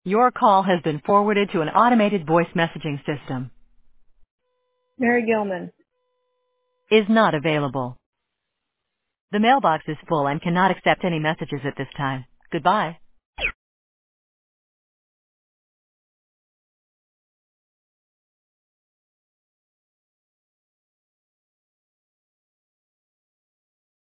Your call has been forwarded to an automated voice messaging system. Mary Gilman. Is not available. The mailbox is full and cannot accept any messages at this time. Goodbye.